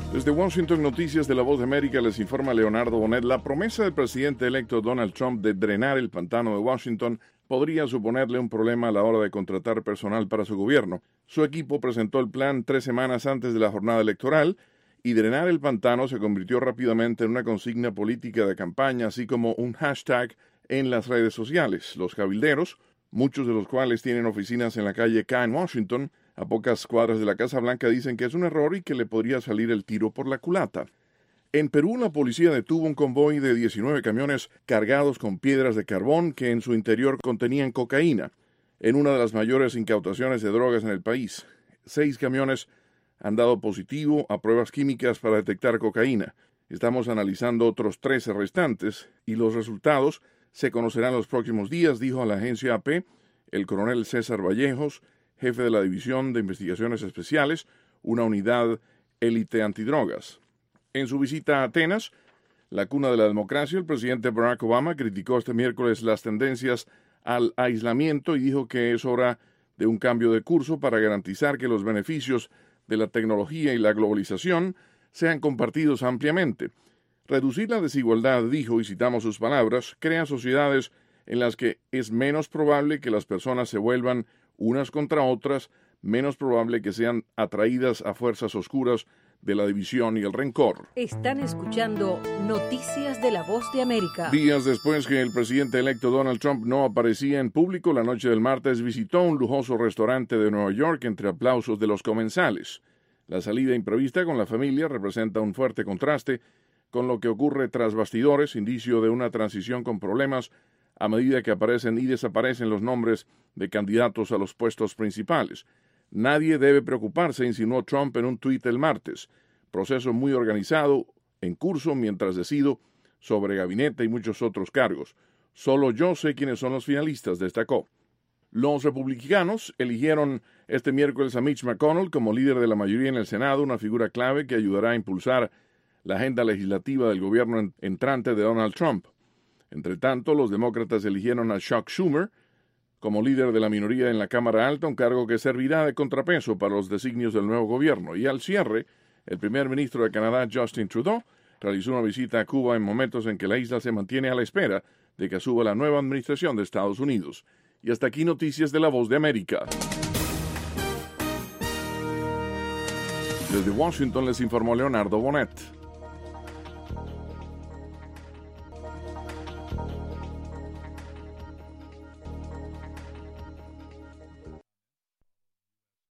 Desde Washington, Noticias de La Voz de América, les informa Leonardo Bonet. La promesa del presidente electo Donald Trump de drenar el pantano de Washington podría suponerle un problema a la hora de contratar personal para su gobierno. Su equipo presentó el plan 3 semanas antes de la jornada electoral y drenar el pantano se convirtió rápidamente en una consigna política de campaña, así como un hashtag en las redes sociales. Los cabilderos, muchos de los cuales tienen oficinas en la calle K en Washington, a pocas cuadras de la Casa Blanca, dicen que es un error y que le podría salir el tiro por la culata. En Perú, la policía detuvo un convoy de 19 camiones cargados con piedras de carbón que en su interior contenían cocaína, en una de las mayores incautaciones de drogas en el país. 6 camiones han dado positivo a pruebas químicas para detectar cocaína. Estamos analizando otros 13 restantes y los resultados se conocerán los próximos días, dijo a la agencia AP el coronel César Vallejos, jefe de la División de Investigaciones Especiales, una unidad élite antidrogas. En su visita a Atenas, la cuna de la democracia, el presidente Barack Obama criticó este miércoles las tendencias al aislamiento y dijo que es hora de un cambio de curso para garantizar que los beneficios de la tecnología y la globalización sean compartidos ampliamente. Reducir la desigualdad, dijo, y citamos sus palabras, crea sociedades en las que es menos probable que las personas se vuelvan unas contra otras, menos probable que sean atraídas a fuerzas oscuras de la división y el rencor. Están escuchando Noticias de La Voz de América. Días después que el presidente electo Donald Trump no aparecía en público, la noche del martes visitó un lujoso restaurante de Nueva York entre aplausos de los comensales. La salida imprevista con la familia representa un fuerte contraste con lo que ocurre tras bastidores, indicio de una transición con problemas a medida que aparecen y desaparecen los nombres de candidatos a los puestos principales. Nadie debe preocuparse, insinuó Trump en un tuit el martes. Proceso muy organizado, en curso mientras decido sobre gabinete y muchos otros cargos. Solo yo sé quiénes son los finalistas, destacó. Los republicanos eligieron este miércoles a Mitch McConnell como líder de la mayoría en el Senado, una figura clave que ayudará a impulsar la agenda legislativa del gobierno entrante de Donald Trump. Entre tanto, los demócratas eligieron a Chuck Schumer como líder de la minoría en la Cámara Alta, un cargo que servirá de contrapeso para los designios del nuevo gobierno. Y al cierre, el primer ministro de Canadá, Justin Trudeau, realizó una visita a Cuba en momentos en que la isla se mantiene a la espera de que suba la nueva administración de Estados Unidos. Y hasta aquí Noticias de La Voz de América. Desde Washington les informó Leonardo Bonet.